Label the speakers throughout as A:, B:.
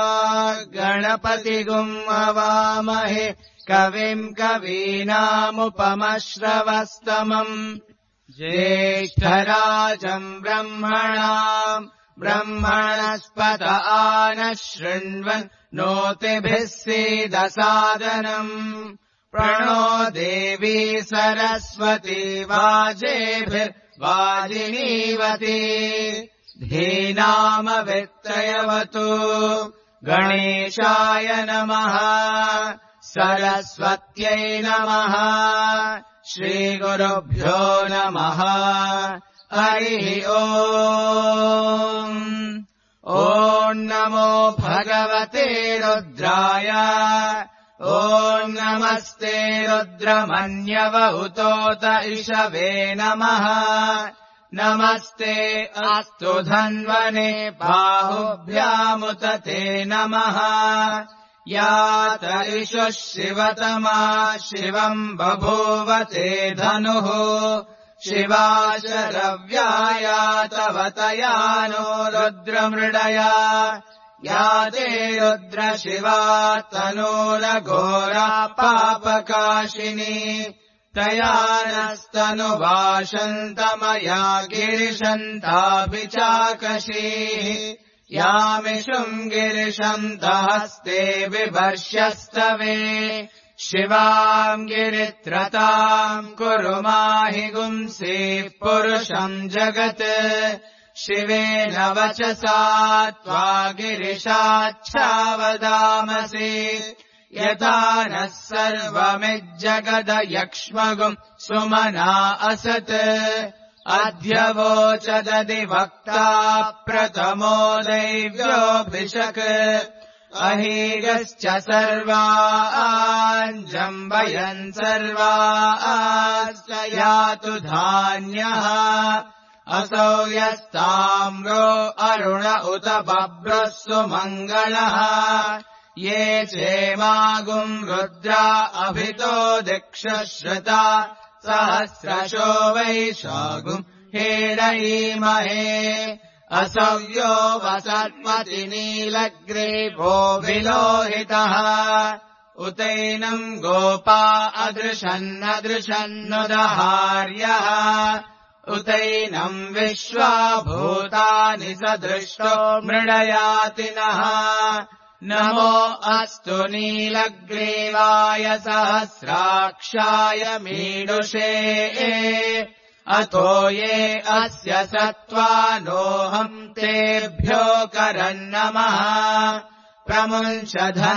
A: गणपतिगुम् अवामहे कविम् कवीनामुपमश्रवस्तमम् ज्येष्ठराजम् ब्रह्मणस्पत आनः शृण्वन् नोतिभिः सीदसादनम् प्रणो देवी सरस्वती वाजेभिर्वाजिनीवती धीनामवित्रयवतु गणेशाय नमः सरस्वत्यै नमः श्रीगुरुभ्यो नमः हरिः ॐ नमो भगवते रुद्राय ॐ नमस्ते रुद्रमन्यवहुतोत इषवे नमः नमस्ते अस्तु धन्वने बाहुभ्यामुत ते नमः यात इषुः शिवतमा शिवम् बभूव ते धनुः शिवा शरव्यायातवतया नो रुद्रमृडया या ते रुद्रशिवा तनूरघोरा पापकाशिनी तया नस्तनुवाशन्तमया गिरिशन्तापि चाकशीः यामिषुम् गिरिशन्तहस्ते बिभर्ष्यस्तवे शिवाम् गिरित्रताम् कुरु माहि गुंसीः पुरुषम् जगत् शिवेन वचसा त्वा गिरिशाच्छावदामसि यथा नः सर्वमिज्जगदयक्ष्मगुम् सुमना असत् अध्यवोचदधिवक्ता प्रथमो दैव्योऽभिषक् अहीगश्च सर्वाञ्जम्बयन् सर्वाश्च यातु धान्यः असौ यस्ताम्रो अरुण उत बभ्रः सुमङ्गलः ये चेमागुम् रुद्रा अभितो दिक्षश्रुता सहस्रशो वैशागुम् हेडयीमहे असव्यो वसत्मति नीलग्रीवो विलोहितः उतैनम् गोपा अदृशन्नदृशन्नुदहार्यः उतैनम् विश्वा भूतानि सदृष्टो मृडयातिनः नमो अस्तु नीलग्रीवाय सहस्राक्षाय मीडुषे अतो ये अस्य सत्त्वानोऽहम् तेभ्यो करन्नमः प्रमुञ्च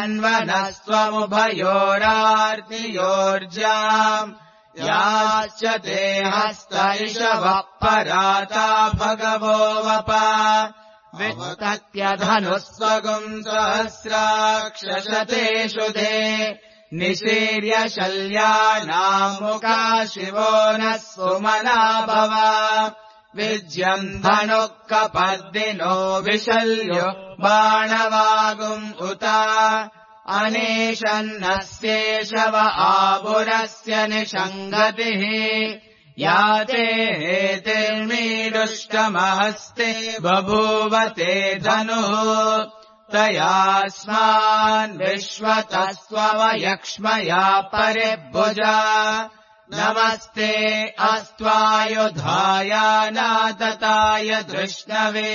A: धन्वनस्त्वमुभयोरार्तियोर्जाम् याश्च ते हस्त इषवः पराता भगवो वप वित्तत्यधनुस्वगुम् सहस्राक्षशतेषु ते निशीर्य शल्यानामुका शिवो नः सुमना भव विज्यम् धनुः कपर्दिनो विशल्यो बाणवागुम् उत अनेशन्नस्येषव आपुरस्य निषङ्गतिः याते हेतिर्मीडुष्टमहस्ते बभूव ते धनुः तयास्मान् विश्वतस्त्वमयक्ष्मया परिभुजा नमस्ते अस्त्वायुधाय नातताय धृष्णवे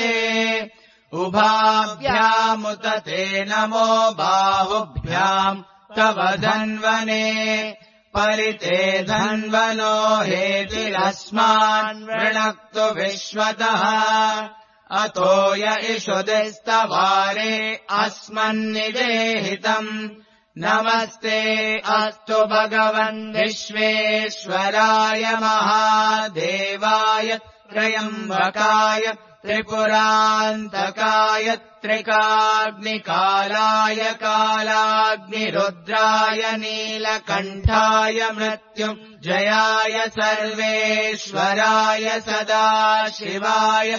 A: उभाभ्यामुत ते नमो बाहुभ्याम् तव धन्वने परिते धन्वनो हेतिरस्मान् वृणक्तु विश्वतः अतो य इषुदिस्तवारे अस्मन्निदेहितम् नमस्ते अस्तु भगवन् विश्वेश्वराय महादेवाय त्र्यम्बकाय त्रिपुरान्तकाय त्रिकाग्निकालाय कालाग्निरुद्राय नीलकण्ठाय मृत्युञ्जयाय सर्वेश्वराय सदाशिवाय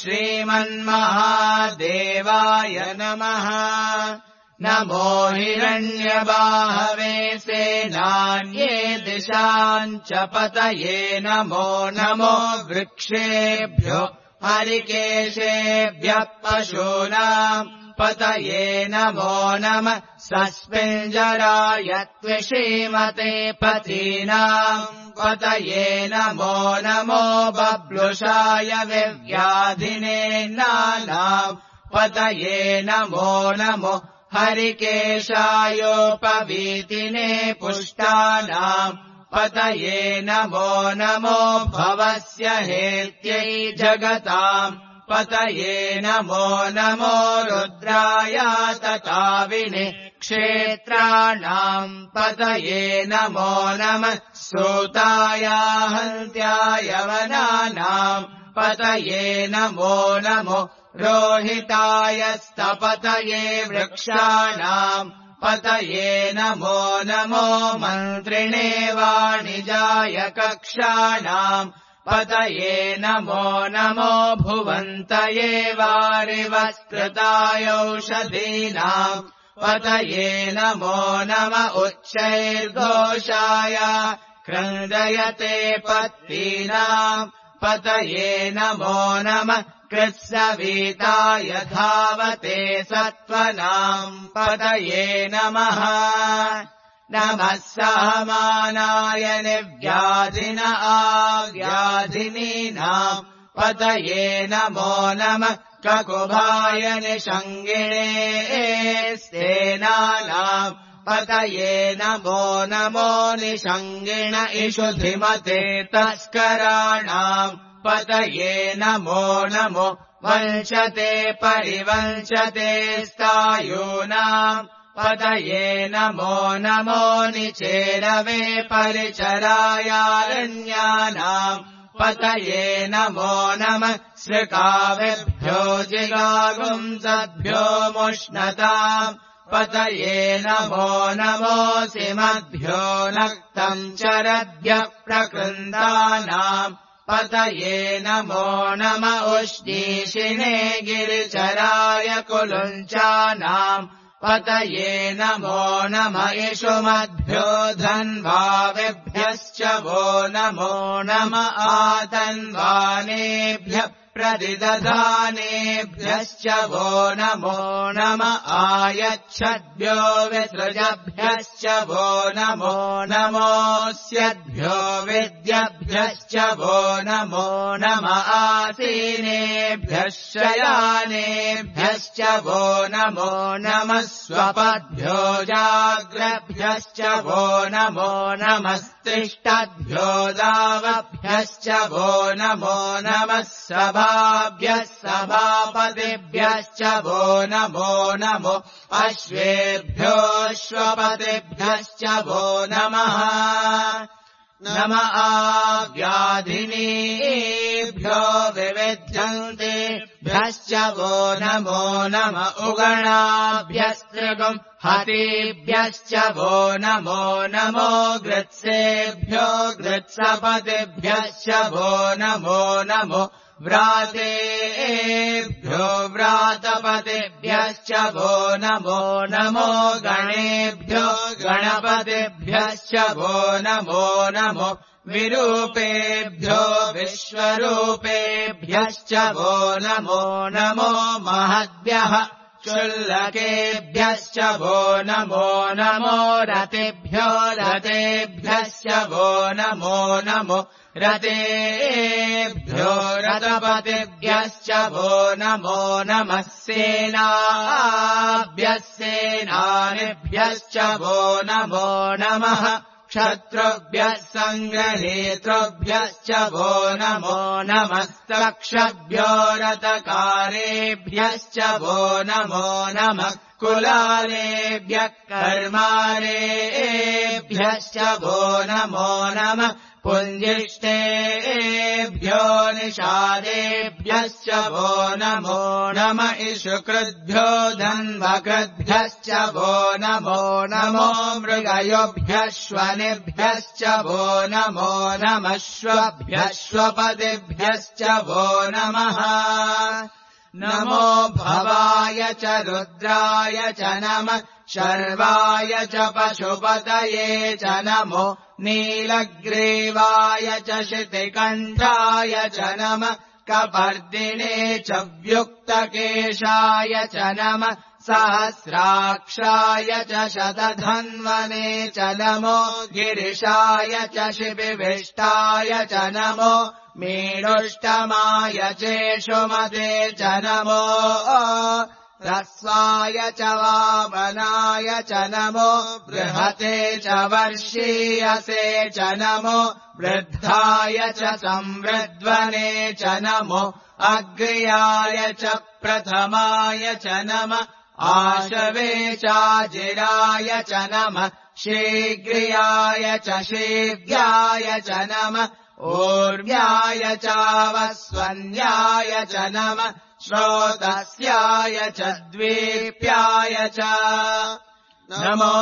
A: श्रीमन्महादेवाय नमः नमो हिरण्यबाहवे सेनान्ये दिशाम् च पतये नमो नमो वृक्षेभ्यो हरिकेशेभ्यः पशूनाम् पतये नमो नमः सस्मिञ्जराय त्विषीमते पतीनाम् पतये नमो नमो बब्लुषाय विव्याधिने नानाम् पतये नमो नमो हरिकेशायोपवीतिने पुष्टानाम् पतये नमो नमो भवस्य हेत्यै जगताम् पतये नमो नमो रुद्राय तताविने क्षेत्राणाम् पतये नमो नमः सूताय हन्त्याय वनानाम् पतये नमो नमो रोहिताय स्तपतये वृक्षाणाम् पतये नमो नमो मन्त्रिणे वाणिजाय कक्षाणाम् पतये नमो नमो भुवन्तये वारिवस्कृतायौषधीनाम् पतये नमो नम उच्चैर्घोषाय क्रन्दयते पत्तीनाम् पतये नमो नमः कृत्सवीताय धावते सत्त्वनाम् पतये नमः नमः सहमानाय निव्याधिन आव्याधिनीनाम् पतये नमो नमः ककुभाय निषङ्गिणे सेनानाम् पतये नमो नमो निषङ्गिण इषुधिमते तस्कराणाम् पतये नमो नमो वंशते परिवंशते स्थायूनाम् पतये नमो नमो निचेरवे परिचरायारण्यानाम् पतये नमो नमः सृकाविभ्यो जिगागुंसद्भ्यो मुष्णताम् पतये नमो नमो सिमद्भ्यो नक्तम् चरद्भ्यः प्रकृन्दानाम् पतये नमो नम उष्णीषिणे गिरिचराय कुलुञ्चानाम् पतये नमो नम इषुमद्भ्यो धन्वाविभ्यश्च वो नमो नम आतन्वानेभ्यः प्रतिदधानेभ्यश्च वो नमो नम आयच्छद्भ्यो विसृजभ्यश्च वो नमो नमोऽस्यद्भ्यो विद्यभ्यश्च वो नमो नम आसीनेभ्यः शयानेभ्यश्च वो नमो नमः स्वपद्भ्यो जाग्रभ्यश्च वो नमो नमस्तिष्ठद्भ्यो दावभ्यश्च वो नमो नमः सभाभ्यः सभापतिभ्यश्च वो नमो नमो अश्वेभ्योऽश्वपतिभ्यश्च वो नमः नम आव्याधिनीभ्यो विविध्यन्तेभ्यश्च वो नमो नम उगणाभ्यस्त्रिगुम् हतेभ्यश्च वो नमो नमो गृत्सेभ्यो गृत्सपतिभ्यश्च वो नमो नमो व्रातेभ्यो व्रातपतिभ्यश्च वो नमो नमो गणेभ्यो गणपतिभ्यश्च वो नमो नमो विरूपेभ्यो विश्वरूपेभ्यश्च वो नमो नमो महद्भ्यः क्षुल्लकेभ्यश्च वो नमो नमो रतेभ्यो रतेभ्यश्च वो नमो नमो रतेभ्यो रतपतिभ्यश्च वो नमो नमः सेनाभ्यः सेनानिभ्यश्च वो नमो नमः क्षत्रुभ्यः सङ्ग्रहेतृभ्यश्च वो नमो नमस्तक्षभ्यो रतकारेभ्यश्च वो नमो नमः कुलालेभ्यः कर्मारेभ्यश्च वो नमो नमः पुञ्जिष्टेभ्यो निषादेभ्यश्च वो नमो नम इषुकृद्भ्यो धन्वकृद्भ्यश्च वो नमो नमो मृगयोभ्यश्वनिभ्यश्च वो नमो नमश्वभ्यश्वपतिभ्यश्च वो नमः नमो भवाय च रुद्राय च नमः शर्वाय च पशुपतये च नमो नीलग्रीवाय च शितिकण्ठाय च नमः कपर्दिने च व्युक्तकेशाय च नमः सहस्राक्षाय च शतधन्वने च नमो गिरिशाय च शिबिविष्टाय च नमो मीडुष्टमाय चेषुमते च नमो ह्रस्वाय च वामनाय च नमो बृहते च वर्षीयसे च नमो वृद्धाय च संवृद्वने च नमो अग्र्याय च प्रथमाय च नमः आशवे चाजिराय च नमः शीघ्र्याय च शीघ्राय च नमः ऊर्व्याय चावस्वन्याय च नमः श्रोतस्याय च द्वीप्याय च नमो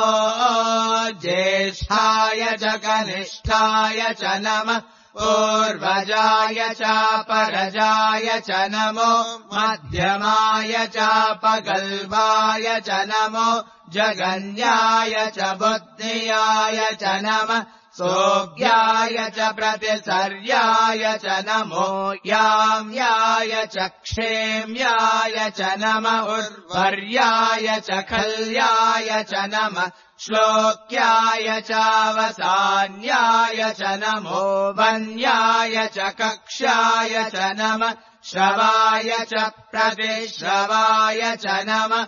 A: ज्येष्ठाय च कनिष्ठाय च नमः पूर्वजाय चापरजाय च नमो मध्यमाय चापगल्भाय च नमो जगन्याय च बुद्धियाय च नमः सोऽज्ञाय च प्रतिसर्याय च नमो याम्याय च क्षेम्याय च नमः उर्वर्याय च खल्याय च नमः श्लोक्याय चावसान्याय च नमो वन्याय च कक्ष्याय च नमः श्रवाय च प्रतिश्रवाय च नमः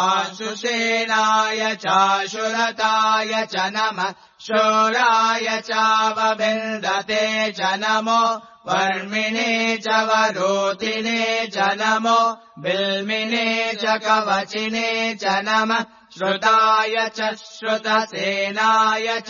A: आशुषेणाय चाशुरताय च नमः शूराय चावबिन्दते च नमो वर्मिणे च वरोधिने च नमो बिल्मिने च कवचिने च नमः श्रुताय च श्रुतसेनाय च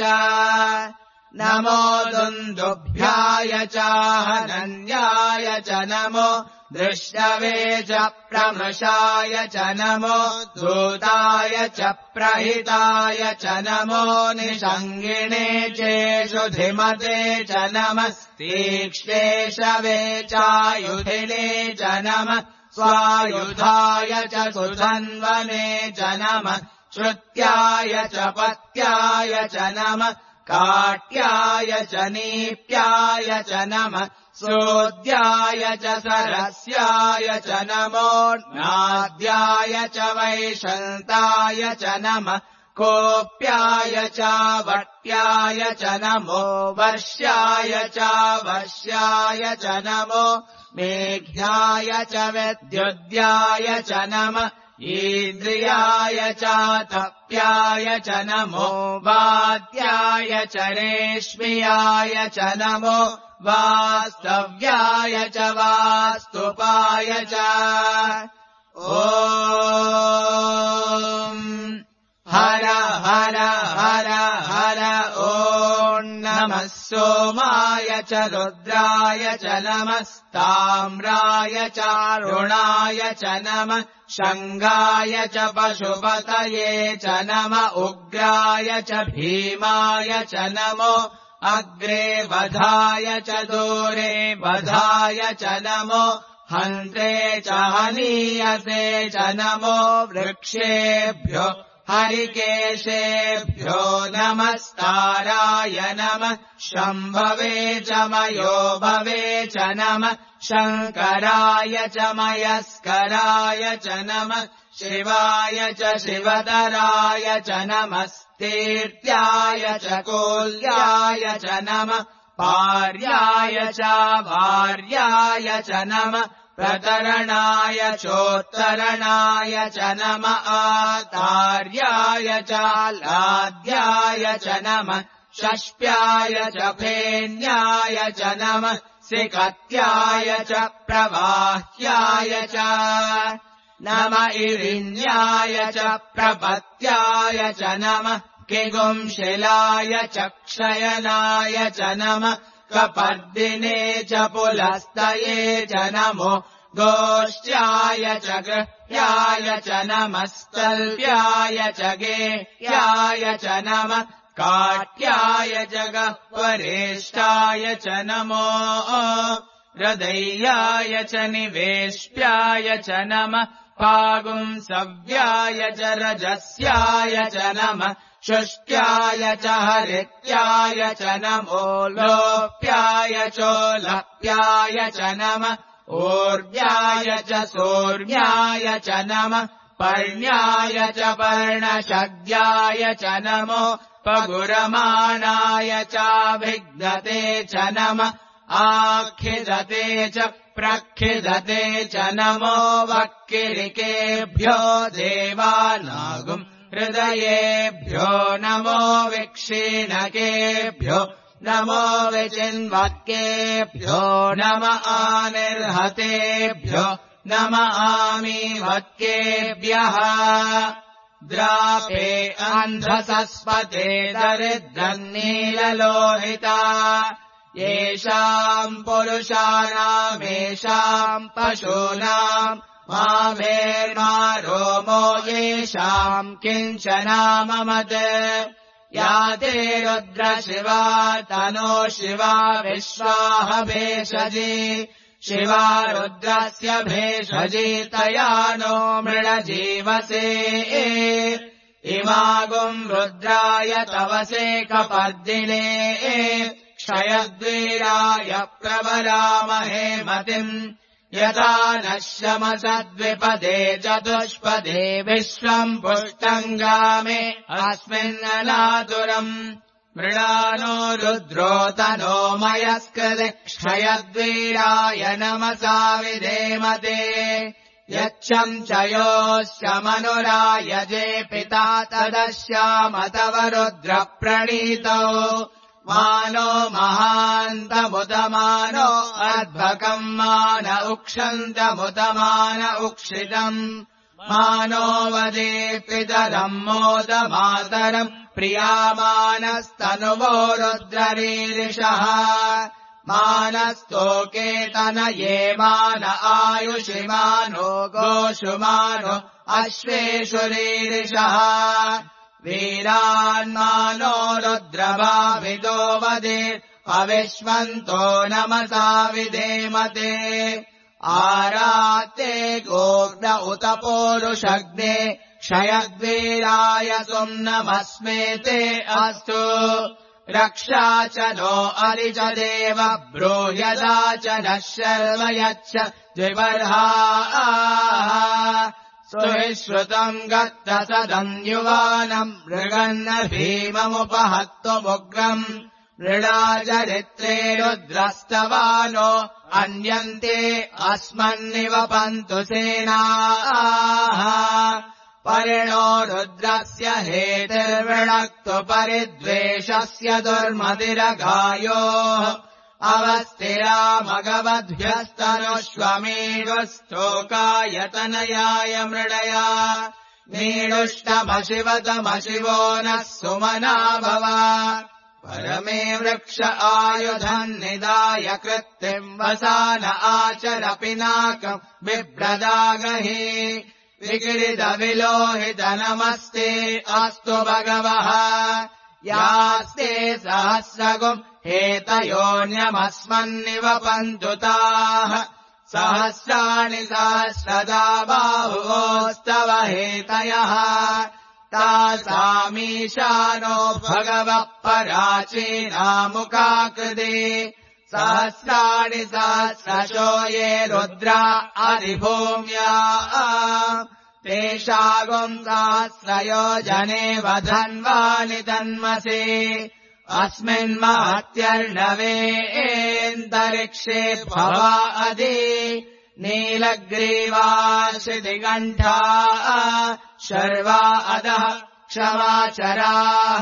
A: नमो दुन्दुभ्याय चाहनन्याय च नमो दृष्टवे च प्रमृषाय च नमो दूताय च प्रहिताय च नमो निषङ्गिणे चेषुधिमते च नमः तीक्ष्णेशवे चायुधिने च नमः स्वायुधाय च सुधन्वने च नमः श्रुत्याय च पत्याय च नमः काट्याय च नीप्याय च नमः सोद्याय च सरस्याय च नमो नाद्याय च वैशन्ताय च नमः कोप्याय च वट्याय च नमो वर्ष्याय च वश्याय च नमो मेघ्याय च विद्युद्याय च नमः इन्द्रियाय च तप्याय च नमो वाद्याय च रेश्म्याय च नमो वास्तव्याय च वास्तुपाय च ॐ हर हर हर हर ॐ नमः सोमाय च रुद्राय च नमः ताम्राय च अरुणाय च नमः शङ्गाय च पशुपतये च नमः उग्राय च भीमाय च नमो अग्रे वधाय च दूरे वधाय च नमो हन्त्रे च हनीयसे च नमो वृक्षेभ्यो हरिकेशेभ्यो नमस्ताराय नमः शम्भवे च मयोभवे च नमः शङ्कराय च मयस्कराय च नमः शिवाय च शिवतराय च नमस्तीर्त्याय च कोल्याय च नमः पार्याय च भार्याय च नमः प्रतरणाय चोत्तरणाय च नमः आतार्याय च लाद्याय च नमः षष्प्याय च फेन्याय च नमः सिकत्याय च प्रवाह्याय च नमः इरिण्याय च प्रपत्याय च नमः किगुंशिलाय च क्षयनाय च नमः कपर्दिने च पुलस्तये च नमो गोष्ट्याय च गृह्याय च नमस्तल्प्याय च गेह्याय च नमः काट्याय च गह्वरेष्ठाय च नमो हृदयाय च निवेश्याय च नमः पागुंसव्याय च रजस्याय च नमः शुष्क्याय च हरित्याय च नमो लोप्याय चोलप्याय च नमः ऊर्व्याय च सूर्याय च नमः पर्ण्याय च पर्णशद्याय च नमो पगुरमाणाय चाभिघ्नते च नमः आखिदते च प्रखिदते च नमो वक्किरिकेभ्यो देवानागुम् हृदयेभ्यो नमो विक्षीणकेभ्यो नमो विचिन्वक्केभ्यो नम आनिर्हतेभ्यो नम आमीवक्केभ्यः द्रापे अन्धसस्पते दरिद्रन्नीललोहिता येषाम् पुरुषाणामेषाम् पशूनाम् माभेर्मारोमो येषाम् किञ्चनाममत् या ते रुद्रशिवा तनो शिवा विश्वाह भेषजी शिवा रुद्रस्य भेषजी तया नो मृळजीवसे इमागुम् रुद्राय तवसे कपर्दिने क्षयद्वीराय प्रबलामहे मतिम् यथा नश्यमसद्विपदे चतुष्पदे विश्वम् पुष्टम् गामे अस्मिन्नलातुरम् मृळानो रुद्रो तनो मयस्कृते क्षयद्वीराय नमसा विधेमते यच्छम् च योश्च मनुरायजे पिता तदश्याम तव रुद्रप्रणीतौ मानो महान्तमुदमानो अध्वकम् मान उक्षन्तमुदमान उक्षितम् मानो वदे पितरम् मोदमातरम् प्रियामानस्तनुवो रुद्ररीरिषः मानस्तोकेतनये मान आयुषिमानो गोषुमानो अश्वेषु रीरिषः वीरान्मानो रुद्रभाविदो वदे अविश्वन्तो नमसा विधेमते आराते गोग्न उत पोरुषग्ने क्षयद्वीराय सुम्नमस्मेते अस्तु रक्षा च नो अरिच देव ब्रूह्यदा च नः शर्व यच्छ द्विबर्हा सुविश्रुतम् गत्त सदन्युवानम् मृगन्न भीममुपहत्तुमुग्रम् मृडाचरित्रे रुद्रस्तवानो अन्यन्ते अस्मन्निवपन्तु सेनाः परिणो रुद्रस्य हेतिर्वृणक्तु परिद्वेषस्य दुर्मतिरगायोः अवस्थिरामगवद्भ्यस्तनुष्वमीडुस्तोकायतनयाय मृडया मीडुष्टमशिवतमशिवो नः सुमना भव परमे वृक्ष आयुधम् निदाय कृत्तिम् वसान आचर पिनाकम् बिभ्रदागहि विक्रीडविलोहित नमस्ते अस्तु भगवः यास्ते सहस्रगुम् हेतयोऽन्यमस्मन्निवपन्तु ताः सहस्राणि सहस्रदा बाहुवोस्तव हेतयः तासामीशानो भगवः पराचीनामुखाकृते सहस्राणि सहस्रशो ये रुद्रा अधिभूम्या तेषागुम् सहस्रयोजने वधन्वानि तन्मसे अस्मिन्महत्यर्णवेऽन्तरिक्षे भवा अधि नीलग्रीवाशिदिगण्ठा शर्वा अधः क्षमाचराः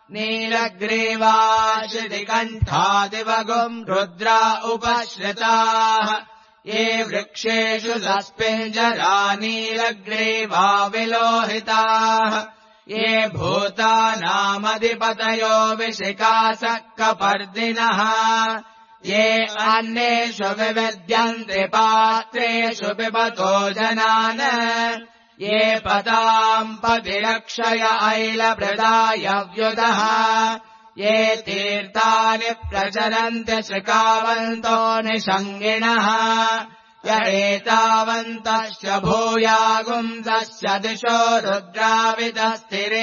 A: नीलग्रीवाशिदिगण्ठादिवगुम् रुद्रा उपश्रिताः ये वृक्षेषु सस्पिञ्जरा नीलग्रीवा विलोहिताः ये भूतानामधिपतयो विशिखासः कपर्दिनः ये अन्येषु विविद्यन्ते पात्रेषु पिबतो जनान् ये पताम् पतिरक्षय ऐलभृदायव्युतः ये तीर्थानि प्रचरन्ति श्रिकावन्तो निषङ्गिणः य एतावन्तश्च भूयागुंसश्च दिशो रुद्राविदस्थिरे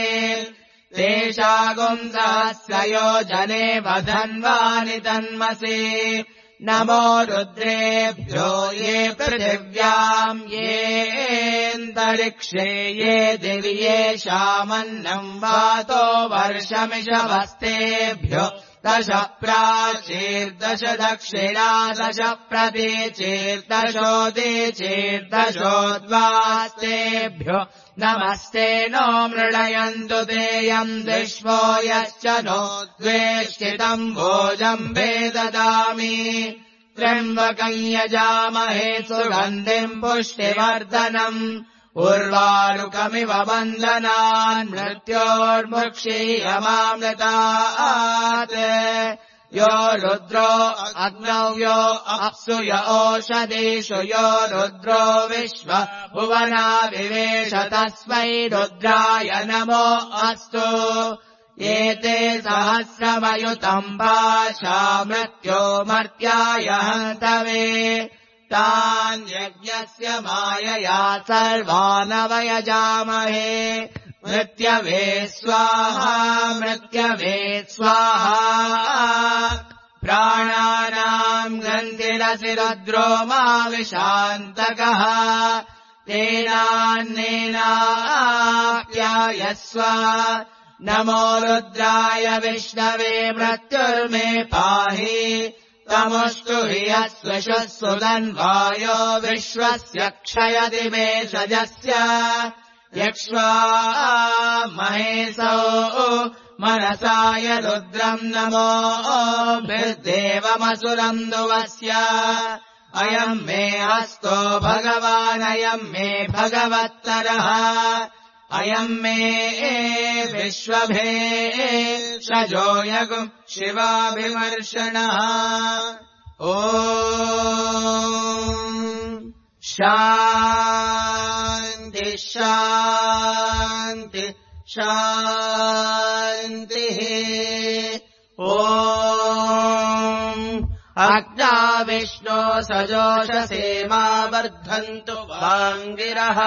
A: तेषागुंसहस्रयोजने वधन्वानि तन्मसि नमो रुद्रेभ्यो ये पृथिव्याम् येऽन्तरिक्षे ये दिवि येषामन्नम् वातो वर्षमिषवस्तेभ्यो 10 प्राचीर्दश दक्षिणा 10 प्रतीचीर्दशोदीचीर्दशोद्वास्तेभ्यो नमस्ते नो मृळयन्तु तेयम् विश्वो यश्च नो द्वेष्टितम् भोजम् भेददामि त्र्यम्बकम् यजामहे सुगन्धिम् पुष्टिवर्धनम् उर्वारुकमिव बन्धनान् मृत्योर्मुक्षीयमामृतात् यो रुद्रो अग्नौ यो अप्सु य ओषधीषु यो रुद्रो विश्व भुवना विवेश तस्मै रुद्राय नमो अस्तु एते सहस्रमयुतम् भाषा मृत्यो मर्त्याय हन्तवे तान् यज्ञस्य मायया सर्वानवयजामहे मृत्यवे स्वाहा मृत्यवे स्वाहा प्राणानाम् ग्रन्थिरसि रुद्रो मा विशान्तकः तेनान्नेनाप्यायस्व नमो रुद्राय विष्णवे मृत्युर्मे पाहि तमुष्टु हि अस्वशः सुदन्वायो विश्वस्य क्षयति मे सजस्य यक्ष्वा महेशो मनसाय रुद्रम् नमो भिर्देवमसुरम् दुवस्य अयम् मे हस्तो भगवानयम् मे भगवत्तरः अयम् मे विश्वभेषजो यगुम् शिवाभिमर्शनः ॐ शान्ति शान्ति शान्तिः ॐ अग्ना विष्णो सजोषसेमा वर्धन्तु वाङ्गिरः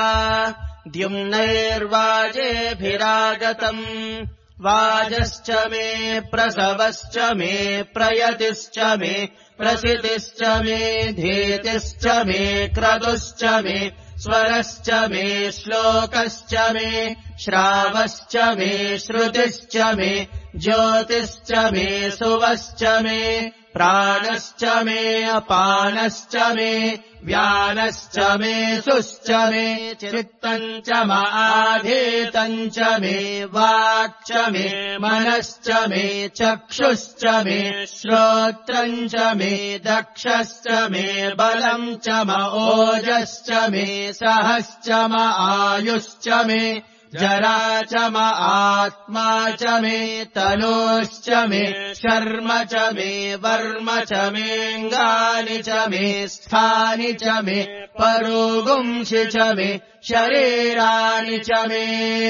A: द्युम्नैर्वाजेभिरागतम् वाजश्च मे प्रसवश्च मे प्रयतिश्च मे प्रसितिश्च मे धीतिश्च मे क्रतुश्च मे स्वरश्च मे श्लोकश्च मे श्रावश्च मे श्रुतिश्च मे ज्योतिश्च मे सुवश्च मे प्राणश्च मे अपानश्च मे व्यानश्च मे सुश्च मे चित्तम् च माधीतम् च मे वाक्च मे मनश्च मे चक्षुश्च मे श्रोत्रम् च मे दक्षश्च मे बलम् च ओजश्च मे सहश्च आयुश्च मे जरा च आत्मा च मे तनोश्च मे शर्म च मे वर्म च मेऽङ्गानि च मे स्थानि च मे परोगुंसि च मे शरीराणि च मे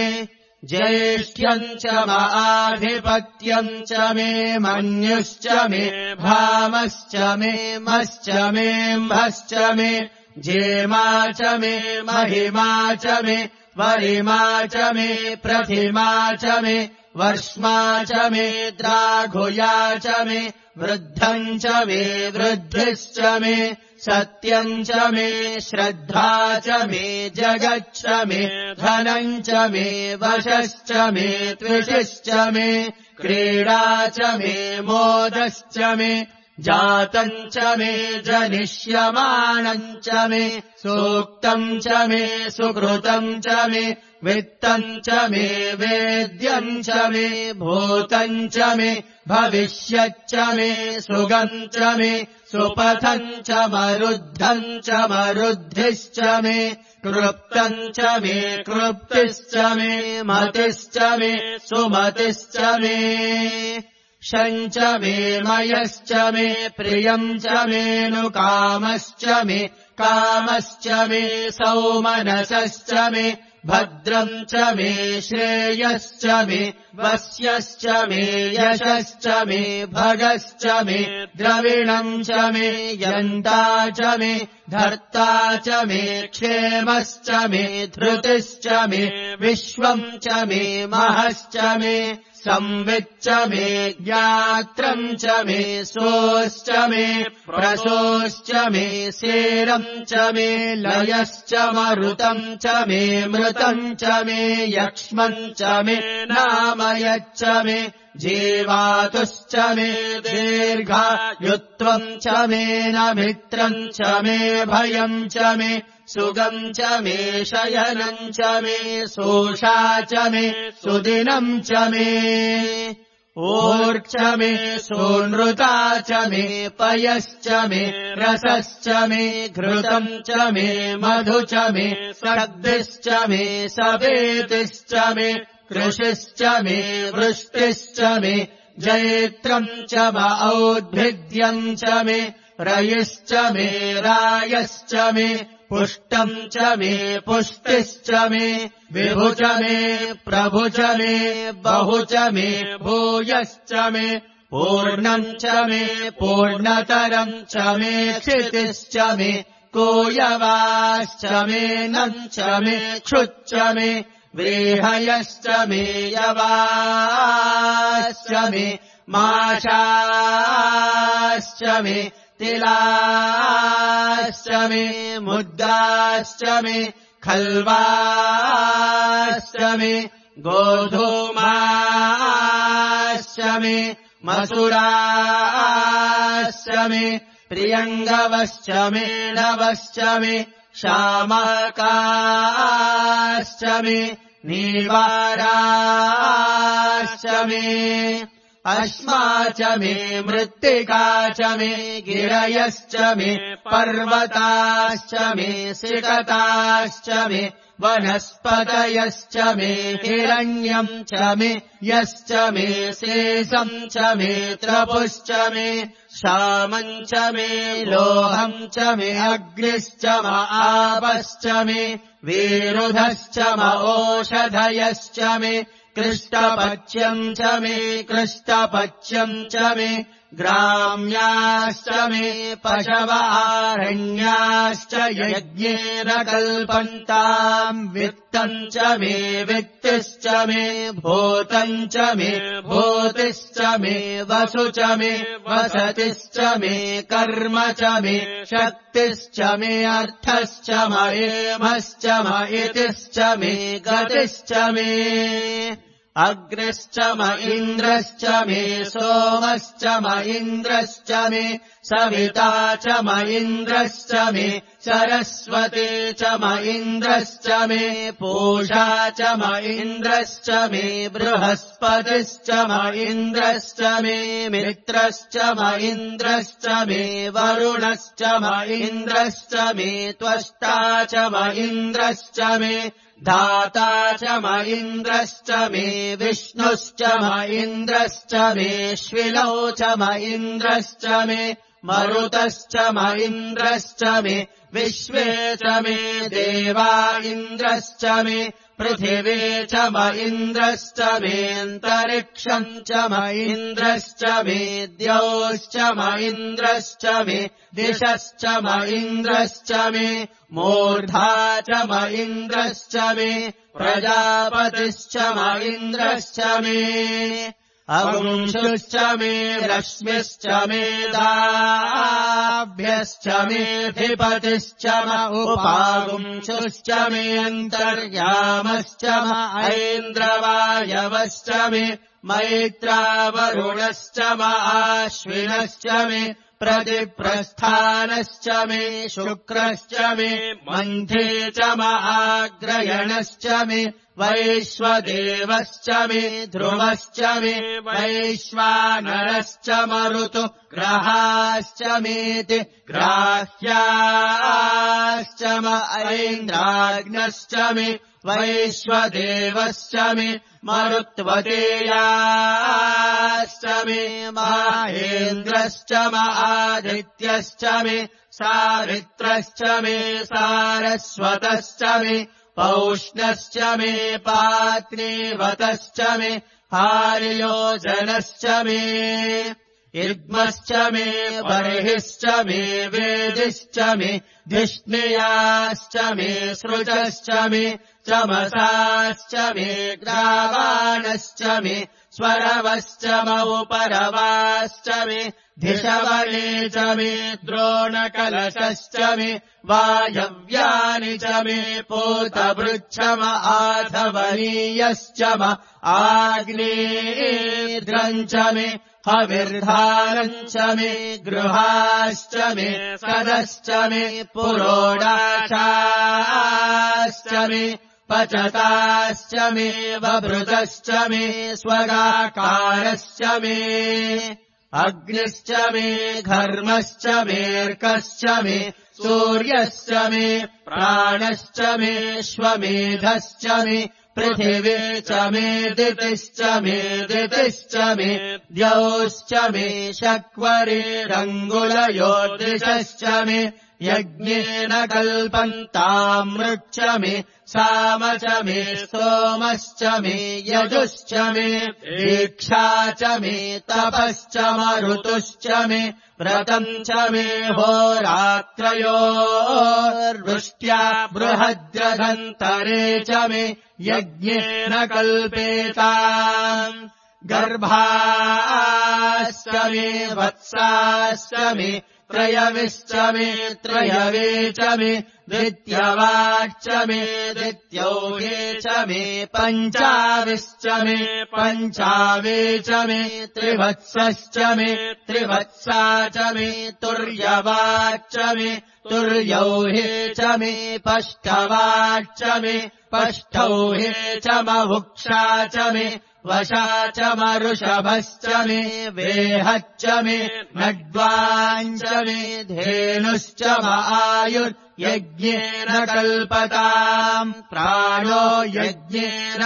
A: ज्येष्ठ्यम् च आधिपत्यम् च मे मन्युश्च मे भामश्च मे मश्च मेऽम्भश्च मे जेमा च मे महिमा च मे वरिमा च मे प्रतिमा च मे वर्ष्मा च मे द्राघुया च मे वृद्धम् च मे वृद्धिश्च मे सत्यम् च मे श्रद्धा च मे जगच्च मे धनम् च मे वशश्च मे त्विषिश्च मे क्रीडा च मे मोदश्च मे जातम् च मे जनिष्यमाणम् च मे सूक्तम् च मे सुकृतम् च मे वित्तम् च मे वेद्यम् च मे भूतम् च मे भविष्यच्च मे सुगम् च मे सुपथम् च मरुद्धम् च मरुद्धिश्च मे कृप्तम् च मे कृप्तिश्च मे मतिश्च मे सुमतिश्च मे शञ्च मे मयश्च मे प्रियम् च मेऽनुकामश्च मे कामश्च मे सौमनसश्च मे भद्रम् च मे श्रेयश्च मे वस्यश्च मे यशश्च मे भगश्च मे द्रविणम् च मे यन्ता च मे धर्ता च मे क्षेमश्च मे धृतिश्च मे विश्वम् च मे महश्च मे संविच्च मे ज्ञात्रम् च मे सोश्च मे प्रसोश्च मे सेरम् च मे लयश्च मरुतम् च मे मृतम् च मे यक्ष्मम् च मे नामयच्च मे जीवातुश्च मे दीर्घायुत्वम् च मे नमित्रम् च मे भयम् च मे सुगम् च मे शयनम् च मे सोषा च मे सुदिनम् च मे ऊर्च मे सोनृता च मे पयश्च मे रसश्च मे घृतम् च मे मधु च मे सद्भिश्च मे सवेतिश्च मे कृषिश्च मे वृष्टिश्च मे जैत्रम् च औद्भिद्यम् च मे रयिश्च मे रायश्च मे पुष्टम् च मे पुष्टिश्च मे विभु च मे प्रभु च मे बहु च मे भूयश्च मे पूर्णम् च मे पूर्णतरम् च मे क्षितिश्च मे कोयवाश्च मे नम् च मे क्षुच्च मे व्रीहयश्च मे यवाश्च मे माशाश्च मे तिलाश्च मे मुद्गाश्च मे खल्वाश्च मे गोधूमाश्च मे मसुराश्च मे प्रियङ्गवश्च मे नवश्च मे शामकाश्च मे नीवाराश्च मे अश्मा च मे मृत्तिका च मे गिरयश्च मे पर्वताश्च मे सिकताश्च मे वनस्पतयश्च मे हिरण्यम् च मे यश्च मे शेषम् च मे त्रपुश्च मे श्यामम् च मे लोहम् च मे अग्निश्च म आपश्च मे विरुधश्च म ओषधयश्च मे कृष्टपच्यम् च मे कृष्टपच्यम् च मे ग्राम्याश्च मे पशव आरण्याश्च यज्ञेन कल्पन्ताम् वित्तम् च मे वित्तिश्च मे भूतम् च मे भूतिश्च मे वसु च मे वसतिश्च मे कर्म च मे शक्तिश्च मे अर्थश्च मयेमश्च मयितिश्च मे गतिश्च मे अग्निश्च म इन्द्रश्च मे सोमश्च म इन्द्रश्च मे सविता च म इन्द्रश्च मे सरस्वती च म इन्द्रश्च मे पूषा च म इन्द्रश्च मे बृहस्पतिश्च म इन्द्रश्च मे मित्रश्च म इन्द्रश्च मे वरुणश्च म इन्द्रश्च मे त्वष्टा च म इन्द्रश्च मे धाता च म इन्द्रश्च मे विष्णुश्च म इन्द्रश्च मे श्विनौ च म इन्द्रश्च मे मरुतश्च म इन्द्रश्च मे विश्वे च मे देवा इन्द्रश्च मे पृथिवी च म इन्द्रश्च मेऽन्तरिक्षम् च म इन्द्रश्च मे द्यौश्च म इन्द्रश्च मे दिशश्च म इन्द्रश्च मे मूर्धा च म इन्द्रश्च मे प्रजापतिश्च म इन्द्रश्च मे अंशुश्च मे रश्मिश्च मे दाभ्यश्च मेऽधिपतिश्च म उपागुंशुश्च मे अन्तर्यामश्च म ऐन्द्रवायवश्च मे मैत्रावरुणश्च म आश्विनश्च मे प्रतिप्रस्थानश्च मे शुक्रश्च मे मन्थे च म आग्रयणश्च मे वैश्वदेवश्च मे ध्रुवश्च मे वैश्वानरश्च मरुतु ग्रहाश्च मेति ग्राह्याश्च म ऐन्द्राग्नश्च मे वैश्वदेवश्च मे मरुत्वतेयाश्च मे माहेन्द्रश्च म आदित्यश्च मे सावित्रश्च मे सारस्वतश्च मे पौष्णश्च मे पात्नीवतश्च मे हार्योजनश्च मे इद्मश्च मे बर्हिश्च मे वेदिश्च मे धिष्णियाश्च मे सृजश्च मे चमसाश्च मे ग्रावाणश्च मे स्वरवश्च मौपरवाश्च मे धिषवणे च मे द्रोणकलशश्च मे वायव्यानि च मे पूतवृच्छम आधवनीयश्च म आग्नेयद्रम् च मे हविर्धानम् च मे गृहाश्च मे सदश्च मे पुरोडाशाश्च मे पचताश्च मे वभृतश्च मे स्वगाकारश्च मे अग्निश्च मे घर्मश्च मेऽर्कश्च मे सूर्यश्च मे प्राणश्च मे श्वमेधश्च मे पृथिवी च मे दितिश्च मे द्यौश्च मे शक्वरेरङ्गुलयोदृशश्च मे यज्ञेन कल्पन्तामृच्च मे साम च मे स्तोमश्च मे यजुश्च मे दीक्षा च मे तपश्च मरुतुश्च मे व्रतम् च मे होरात्रयोर्वृष्ट्या बृहद्रथन्तरे च मे यज्ञेन कल्पेताम् गर्भाश्च मे वत्साश्च मे त्रयविश्च मे त्रयवे च मे द्वित्यवाच्च मे द्वित्यौहे च मे पञ्चाविश्च मे पञ्चावे च मे त्रिवत्सश्च मे त्रिवत्सा च मे तुर्यवाच्च मे तुर्यौहे च मे पष्टवाच्च मे पष्टौहे च महुक्षा च मे वशा च मरुषभश्च मे वेहच्च मे नड्वाञ्च मे धेनुश्च आयुर्यज्ञेन कल्पताम् प्राणो यज्ञेन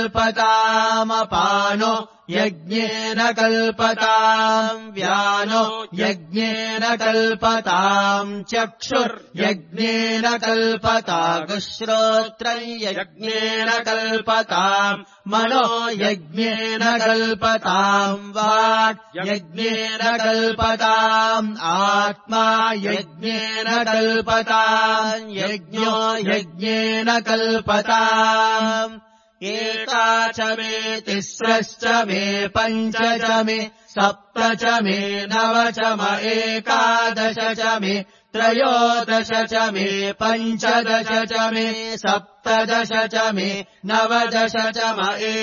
A: कल्पतामपानो यज्ञेन कल्पताम् व्यानो यज्ञेन कल्पताम् चक्षुर्यज्ञेन कल्पतागुश्रोत्रम् यज्ञेन कल्पताम् मनो यज्ञेन कल्पताम् वाक् यज्ञेन कल्पताम् आत्मा यज्ञेन कल्पताम् यज्ञो यज्ञेन कल्पताम् एका च मे तिस्रश्च मे पञ्च च मे सप्त च मे नव च म एकादश च मे त्रयोदश च मे पञ्चदश च मे सप्तदश च मे नवदश च म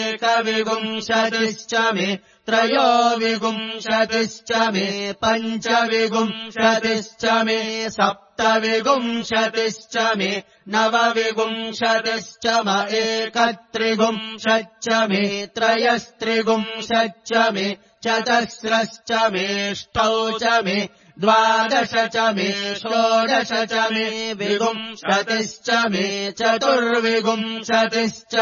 A: एकविंशतिश्च मे त्रयोविंशतिश्च मे पञ्चविंशतिश्च मे सप्तविंशतिश्च मे नवविंशतिश्च म एकत्रिंशच्च मे त्रयस्त्रिंशच्च मे चतस्रश्च मेष्टौ च मे द्वादश च मे षोडश च मे विंशतिश्च मे चतुर्विंशतिश्च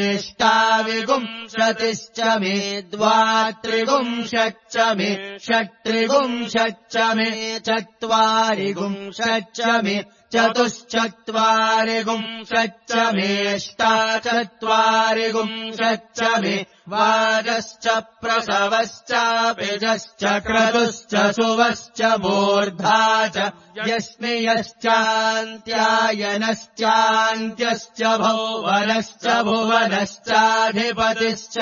A: मेष्टाविंशतिश्च मे द्वात्रिंशच्च मे षट्त्रिंशच्च मे चत्वारिंशच्च मे चतुश्चत्वारिंशच्च मेष्टाचत्वारिंशच्च मे वाजश्च प्रसवश्चापिजश्च क्रतुश्च सुवश्च मूर्धा च यस्मियश्चान्त्यायनश्चान्त्यश्च भुवनश्च भुवनश्चाधिपतिश्च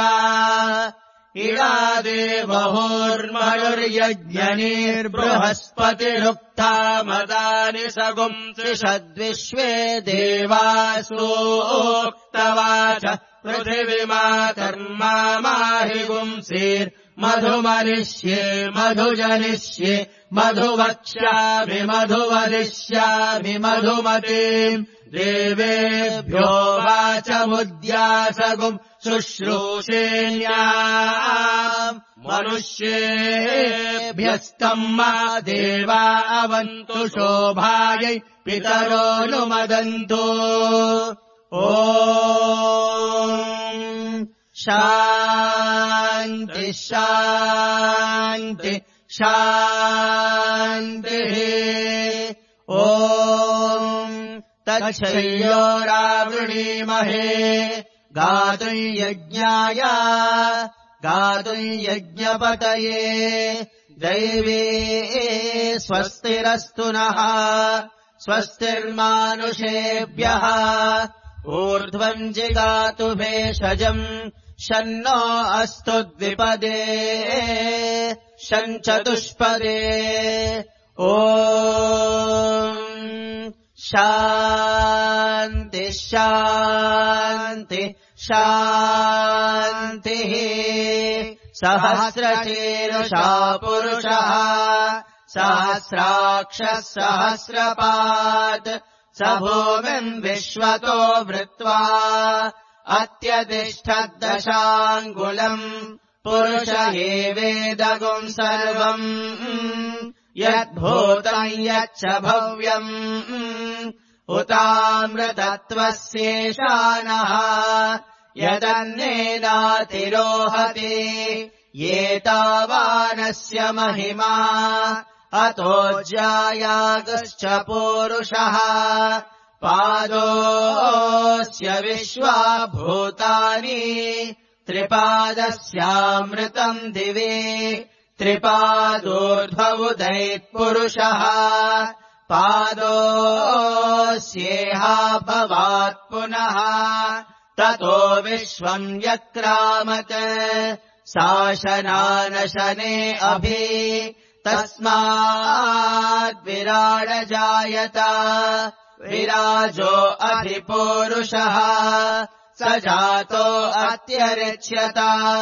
A: इडादेवहोर्मयुर्यज्ञनीर्बृहस्पतिरुक्ता मदानि सगुंसृषद्विश्वे देवासूक्तवाच पृथिवीमातर्मा माहि गुंसीर्मधुमनिष्ये मधुजनिष्ये मधुवक्ष्यामि मधुवदिष्यामि मधुमतीम् देवेभ्यो वाचमुद्यासगुम् शुश्रूषेण्याम् मनुष्येभ्यस्तम् मा देवा अवन्तु शोभायै पितरोऽनुमदन्तु ॐ शान्ति शान्ति शान्तिः ॐ तच्छयोरावृणीमहे गातुम् यज्ञाय गातुम् यज्ञपतये दैवे स्वस्तिरस्तु नः स्वस्तिर्मानुषेभ्यः ऊर्ध्वम् जिगातु भेषजम् शन्नो अस्तु द्विपदे शञ्चतुष्पदे ॐ शान्ति शान्ति शान्तिः सहस्रशीर्षा पुरुषः सहस्राक्षः सहस्रपात् स भूमिम् विश्वतो वृत्वा अत्यतिष्ठद्दशाङ्गुलम् पुरुष एवेदगुम् सर्वम् यद्भूतम् यच्च भव्यम् उतामृतत्वस्येषानः यदन्नेनातिरोहति एतावानस्य महिमा अतो ज्यायागश्च पूरुषः पादोऽस्य विश्वा भूतानि त्रिपादस्यामृतम् दिवे त्रिपादोर्ध्वउदैत्पुरुषः पादोऽस्येहा भवात् पुनः ततो विश्वम् यक्रामत् शासनानशने अभि तस्माद्विराडजायत विराजो अधिपूरुषः स जातो अत्यरिच्यत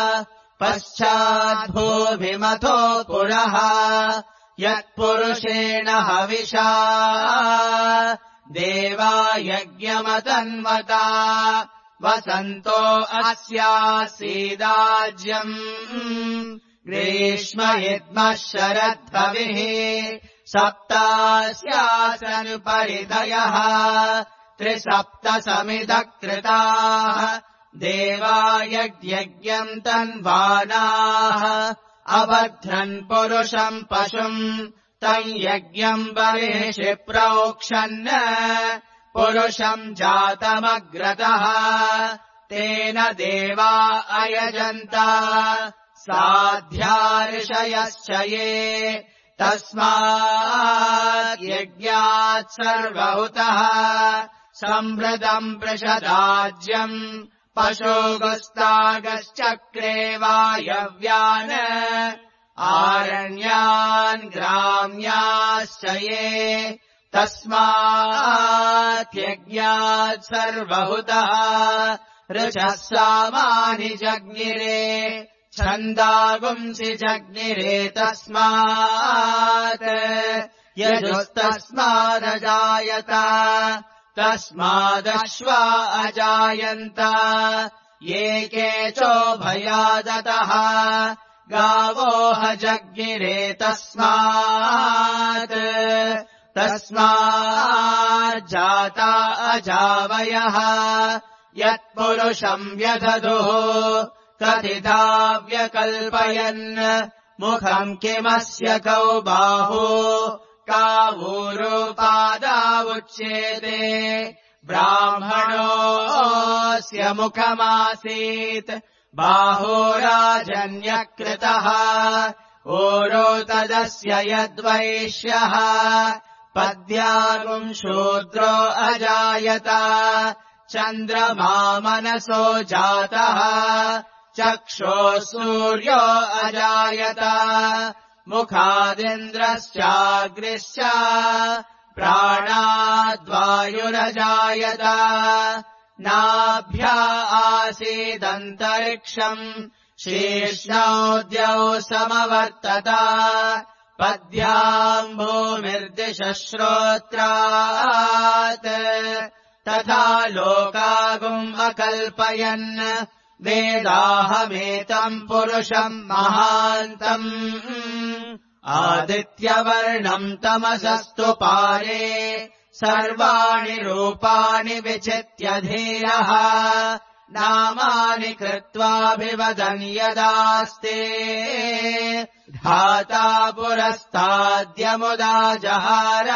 A: पश्चाद्भूभिमथो पुरः यत्पुरुषेण हविषा देवा यज्ञमतन्वता वसन्तो अस्यासीदाज्यम् ग्रीष्म इद्मः शरद्भविः सप्तास्यासनुपरिधयः त्रिसप्तसमिदकृताः देवा यज्ञम् तन्वानाः अबध्रन् पुरुषम् पशुम् तम् यज्ञम् बर्हिषि प्रोक्षन् पुरुषम् जातमग्रतः तेन देवा अयजन्त साध्या ऋषयश्च ये तस्मात् यज्ञात् सर्वहुतः सम्भृतम् पृषदाज्यम् पशोगस्तागश्चक्रे वायव्यान् आरण्यान् ग्राम्याश्च ये तस्मात् यज्ञात् सर्वहुतः ऋचः सामानि जज्ञिरे छन्दागुंसि जज्ञिरे तस्मात् यजुस्तस्मादजायत तस्मादश्वा अजायन्त ये केचोभयादतः गावोह जज्ञिरे तस्माज्जाता अजावयः यत्पुरुषम् व्यदधुः कथिता व्यकल्पयन् मुखम् किमस्य कौ बाहु कावूरुपादावुच्येते ब्राह्मणोऽस्य मुखमासीत् बाहुराजन्यकृतः ऊरो तदस्य यद्वैश्यः पद्यागुम् शूद्रो अजायत चन्द्रमा मनसो जातः चक्षुः सूर्यो अजायत मुखादिन्द्रश्चाग्निश्च प्राणाद्वायुरजायत नाभ्या आसीदन्तरिक्षम् शीर्ष्णोद्यौ समवर्तत पद्भ्याम् भूमिर्दिशः श्रोत्रात् तथा लोकागुम् अकल्पयन् वेदाहमेतम् पुरुषम् महान्तम् आदित्यवर्णम् तमसस्तु पारे सर्वाणि रूपाणि विचित्य धीरः नामानि कृत्वाभिवदन् यदास्ते धाता पुरस्ताद्यमुदा जहार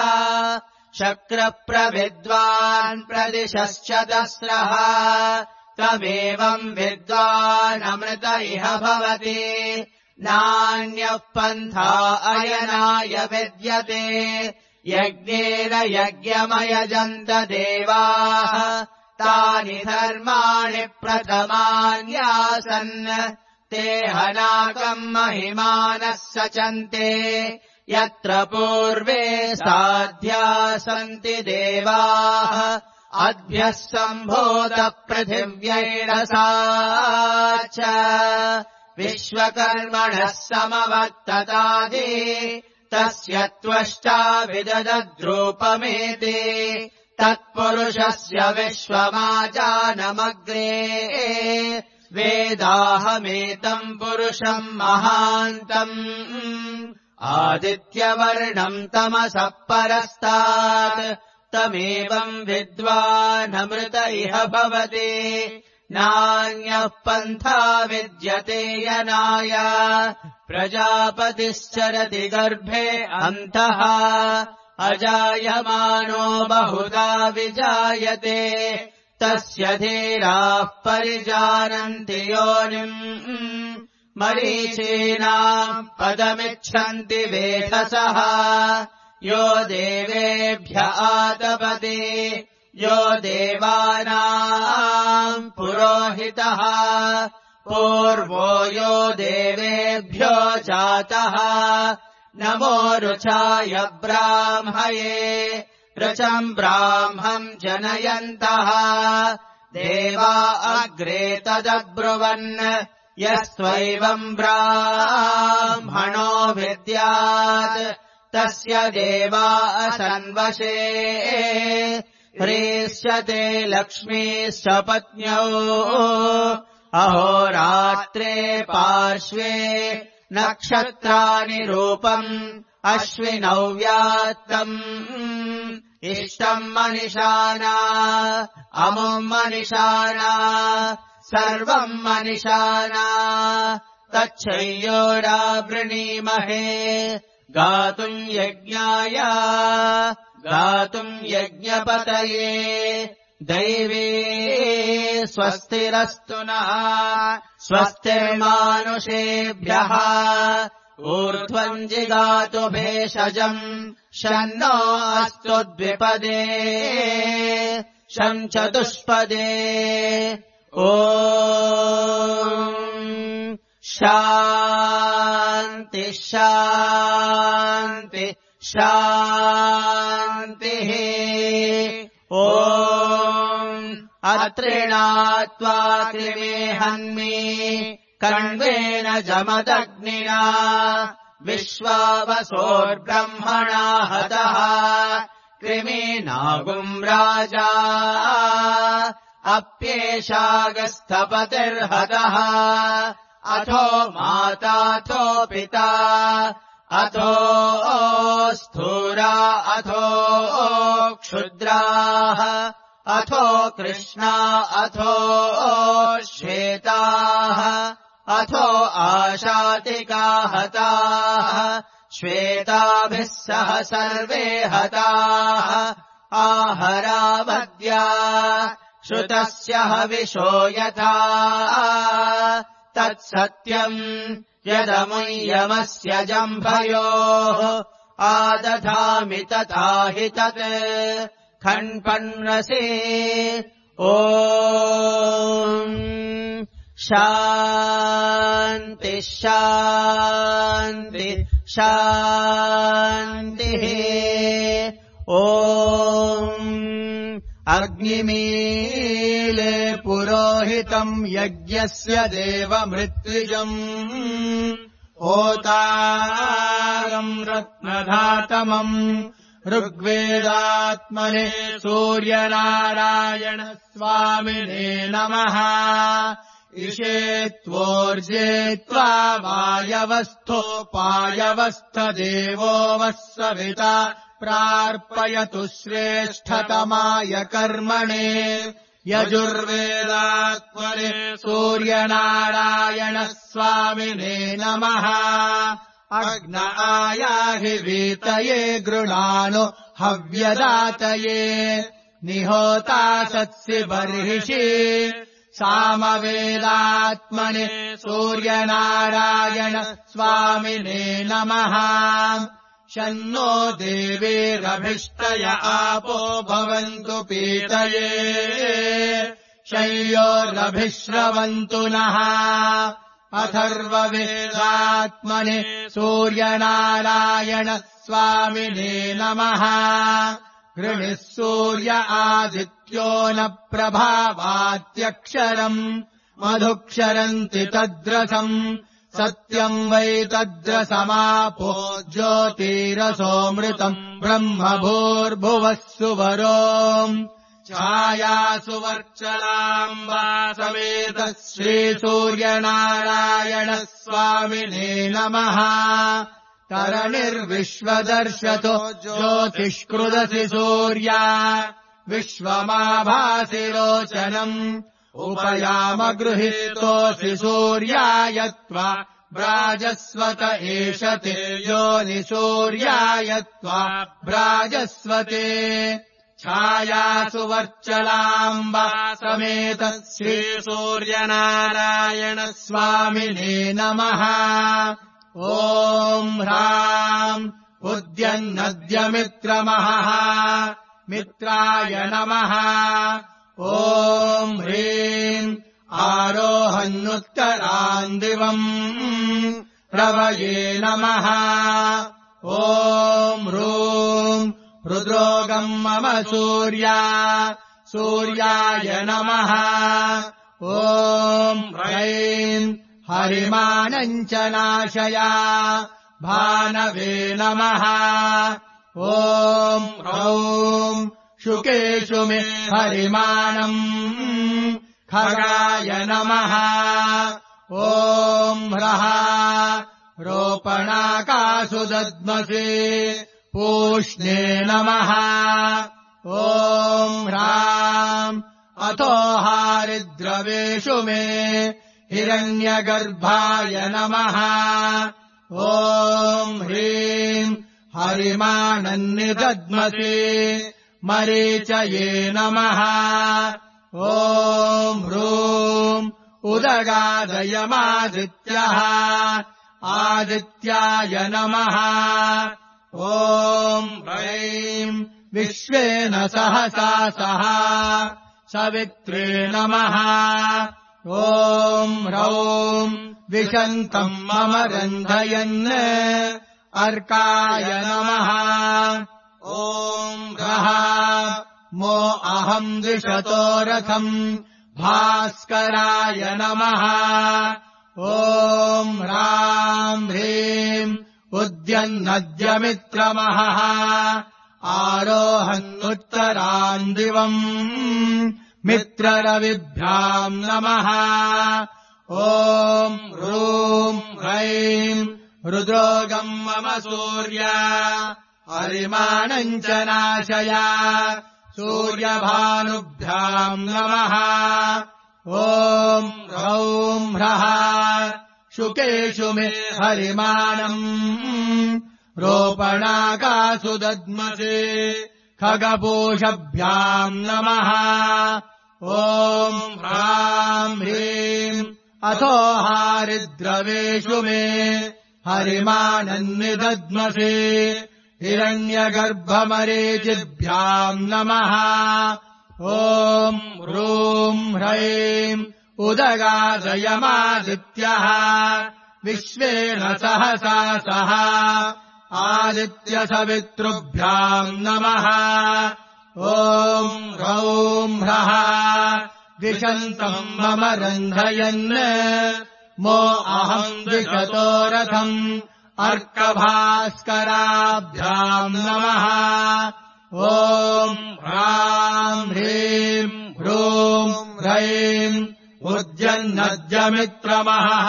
A: शक्रप्रविद्वान् प्रदिशश्चतस्रः तमेवम् विद्वानमृत इह भवति नान्यः पन्था अयनाय विद्यते यज्ञेन यज्ञमयजन्त देवाः तानि धर्माणि प्रथमान्यासन् ते हनाकम् महिमानः सचन्ते यत्र पूर्वे साध्या सन्ति देवाः अद्भ्यः सम्भूतपृथिव्यैरसा च विश्वकर्मणः समवर्ततादि तस्य त्वष्टा विदधद्रूपमेति तत्पुरुषस्य विश्वमाजानमग्रे वेदाहमेतम् पुरुषम् महान्तम् आदित्यवर्णम् तमसः परस्तात् तमेवम् विद्वानमृत इह भवति नान्यः पन्था विद्यते यनाय प्रजापतिश्चरति गर्भे अन्तः अजायमानो बहुधा विजायते तस्य धीराः परिजानन्ति योनिम् मरीचीनाम् पदमिच्छन्ति वेधसः यो देवेभ्य आतपति यो देवानाम् पुरोहितः पूर्वो यो देवेभ्यो जातः नमो रुचाय ब्राह्मये रुचम् ब्राह्मम् जनयन्तः देवा अग्रे तदब्रुवन् यस्त्वैवम् ब्राह्मणो विद्यात् तस्य देवा असन्वशे ह्रीष्यते लक्ष्मीश्च पत्न्यौ अहोरात्रे पार्श्वे नक्षत्राणि रूपम् अश्विनौ व्यात्तम् इष्टम् मनिषाना अमुम् मनिषाना सर्वम् मनिषाना तच्छय्योरावृणीमहे गातुम् यज्ञाय गातुम् यज्ञपतये दैवे स्वस्तिरस्तु नः स्वस्तिर्मानुषेभ्यः ऊर्ध्वम् जिगातु भेषजम् शन्नो अस्तु द्विपदे शम् चतुष्पदे ॐ शान्ति शान्ति शान्तिः ॐ अत्रिणात्वा कृमे हन्मि कण्वेन जमदग्निना विश्वावसोर्ब्रह्मणा हतः कृमीनागुम् राजा अप्येषागस्थपतिर्हतः अथो माताथो पिता अथो स्थूरा अथो क्षुद्राः अथो कृष्णा अथो श्वेताः अथो आशातिका हताः श्वेताभिः सह सर्वे हताः आहरावद्या श्रुतस्य हविषो यथा तत्सत्यम् यदमुय्यमस्य जम्भयोः आदधामि तथा हि तत् खण्पन्नसि ॐ शान्ति शान्ति शान्तिः ॐ अग्निमीले पुरोहितम् यज्ञस्य देवमृत्युजम् होतारम् रत्नधातमम् ऋग्वेदात्मने सूर्यनारायण स्वामिने नमः इषेत्वोर्जेत्वा वायवस्थोपायवस्थदेवो वः सविता प्रार्पयतु श्रेष्ठतमाय कर्मणे यजुर्वेदात्मने सूर्यनारायण स्वामिने नमः अग्न आयाहि वीतये गृणानो हव्यदातये निहोता सत्सि बर्हिषि सामवेदात्मने सूर्यनारायण स्वामिने नमः शन्नो देवीरभिष्टय आपो भवन्तु पीतये शय्योरभिश्रवन्तु नः अथर्ववेदात्मने सूर्यनारायण स्वामिने नमः गृणिः सूर्य आदित्यो न प्रभावात्यक्षरम् मधुक्षरन्ति तद्रसम् सत्यम् वै तद्रसमापो ज्योतिरसोऽमृतम् ब्रह्म भूर्भुवः सुवरो छायासु वर्चलाम्बा समेत श्रीसूर्यनारायण स्वामिने नमः तरणिर्विश्वदर्शतो ज्योतिष्कृदसि सूर्या विश्वमाभासि रोचनम् उपयामगृहीतोऽसि सूर्याय त्वा ब्राजस्वत एष ते योनिसूर्याय त्वा ब्राजस्वते छायासु वर्चलाम्बा समेत श्रीसूर्यनारायण स्वामिने नमः ॐ ह्राम् उद्यन्नद्यमित्रमहः मित्राय नमः ॐ ह्रीम् आरोहन्नुत्तरान्दिवम् रवये नमः ॐ ह्रूम् रुद्रोगम् मम सूर्याय नमः ॐ ह्रैम् हरिमानम् च नाशया भानवे नमः ॐ ह्रौम् शुकेषु मे हरिमानम् खगाय नमः ॐ ह्रः रोपणाकासु दद्मसे पूष्णे नमः ॐ ह्राम् अथो हारिद्रवेषु मे हिरण्यगर्भाय नमः ॐ ह्रीम् हरिमानन्निदद्मसे मरीचये नमः ॐ ह्रूम् उदगादयमादित्यः आदित्याय नमः ॐ ह्रैम् विश्वेन सहसा सह सवित्रे नमः ॐ ह्रौम् विशन्तम् मम रन्धयन् अर्काय नमः ॐ ह्रः मो अहम् द्विषतो रथम् भास्कराय नमः ॐ ह्राम् ह्रीम् उद्यन्नद्यमित्रमहः आरोहन्नुत्तरान्दिवम् मित्ररविभ्याम् नमः ॐ ह्रूम् ह्रैम् रुद्रोगम् मम हरिमानम् च नाशया सूर्यभानुभ्याम् नमः ॐ ह्रौम् ह्रः शुकेषु मे हरिमानम् रोपणाकासु दद्मसे खगपोषभ्याम् नमः ॐ ह्राम् ह्रीम् अथो हारिद्रवेषु मे हरिमानन्निदद्मसे हिरण्यगर्भमरीचिभ्याम् नमः ॐ ह्रूम् ह्रैम् उदगादयमादित्यः विश्वेन सहसा सह आदित्यसवितृभ्याम् नमः ॐ ह्रौम् ह्रः विशन्तम् मम रन्धयन् मो अहम् द्विषतो रथम् अर्कभास्कराभ्याम् नमः ॐ ह्राम् ह्रीम् ह्रूम् ह्रैम् उद्यन्नद्यमित्रमहः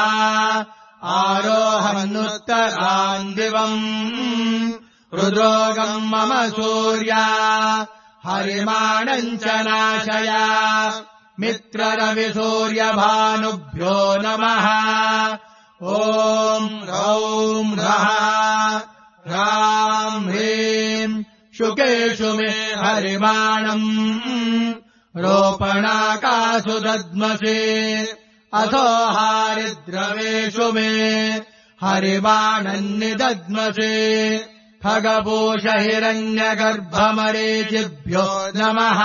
A: आरोहन्नुत्तरान्दिवम् रुद्रोगम् मम हरिमानम् च नाशया मित्ररविसूर्यभानुभ्यो नमः ॐ ह्रौम् ह्रः ह्राम् ह्रीम् शुकेषु मे हरिमानम् रोपणाकासु दद्मसे अथो हारिद्रवेषु मे हरिमानन्निदद्मसे खगपूष हिरण्यगर्भमरीचिभ्यो नमः।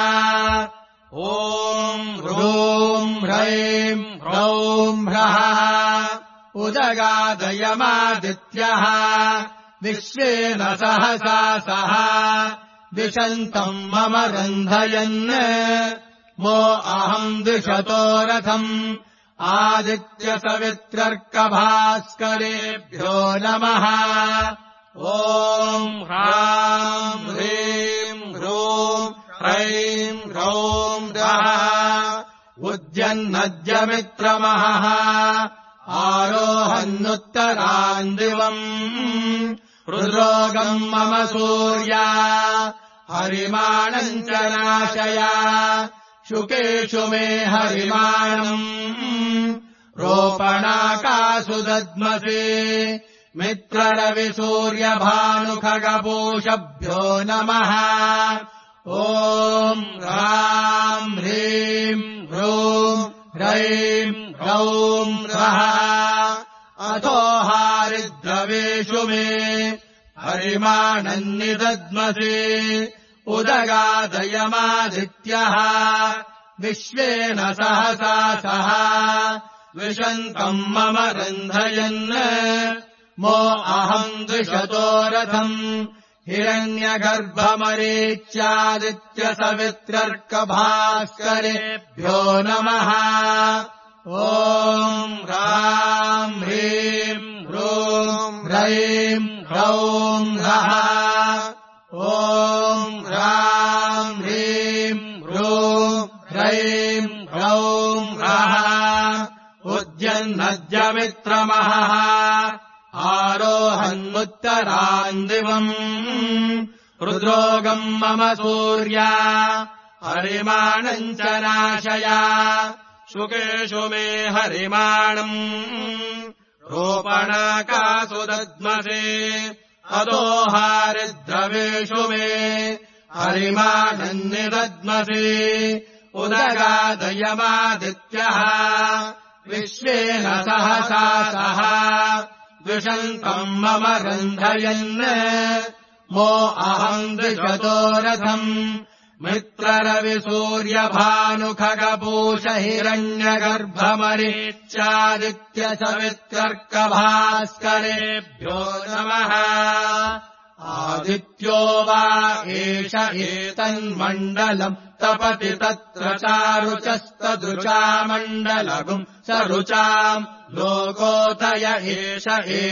A: ॐ ह्रूं ह्रैं ह्रौं ह्रः उदगादयमादित्यः विश्वेन सहसा सह दिशन्तम् मम रन्धयन् मो अहम् दिशतो रथम् आदित्यसवित्रर्कभास्करेभ्यो नमः। ॐ ह्रां ह्रीं ह्रूं ह्रैं ह्रौं रः उद्यन्नद्यमित्रमहः आरोहन्नुत्तरान्दिवम् रुद्रोगम् मम सूर्या हरिमाणम् च नाशय शुकेषु मे हरिमाणम् रोपणाकासु दद्मसे मित्ररविसूर्यभानुखगपूषभ्यो नमः। ॐ ह्रां ह्रीं ह्रूं ह्रैं ह्रौं रः अथो हारिद्रवेषु मे हरिमाणन्निदद्मसे उदगादयमादित्यः विश्वेन सहसा सह विशन्तम् मम रन्धयन् मो अहम् द्विषतो रथम् हिरण्यगर्भमरीच्यादित्यसवित्रर्कभास्करेभ्यो नमः। ॐ ह्रां ह्रीं ह्रूं ह्रैं ह्रौं रः ॐ ह्रां ह्रीं ह्रूं ह्रैं ह्रौं रः उद्यन्नद्यमित्रमहः आरोहन्मुत्तरान्दिवम् रुद्रोगम् मम सूर्या हरिमाणम् च नाशय शुकेषु मे हरिमाणम् रोपणाकासु दद्मसे अदो हारिद्रवेषु मे हरिमाणम् निदद्मसे उदगादयमादित्यः विश्वेन सहसा सह द्विषन्तम् मम रन्धयन् मो अहम् द्विषतो रथम् मित्ररविसूर्यभानुखगपूष हिरण्यगर्भमरीच्यादित्यसवित्रर्कभास्करेभ्यो नमः। आदित्यो वा एष एतन्मण्डलम् तपति तत्र चारुचस्तदृचामण्डलगुम् सरुचाम् लोकोतय एष